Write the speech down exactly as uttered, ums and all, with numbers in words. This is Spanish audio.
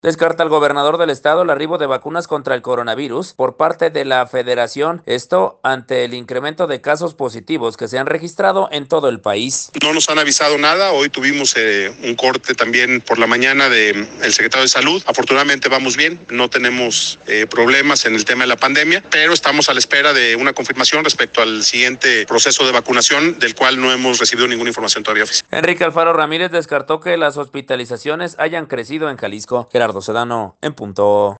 Descarta el gobernador del estado el arribo de vacunas contra el coronavirus por parte de la federación, esto ante el incremento de casos positivos que se han registrado en todo el país. No nos han avisado nada, hoy tuvimos eh, un corte también por la mañana del secretario de Salud. Afortunadamente vamos bien, no tenemos eh, problemas en el tema de la pandemia, pero estamos a la espera de una confirmación respecto al siguiente proceso de vacunación, del cual no hemos recibido ninguna información todavía oficial. Enrique Alfaro Ramírez descartó que las hospitalizaciones hayan crecido en Jalisco. Gerardo Sedano, en punto.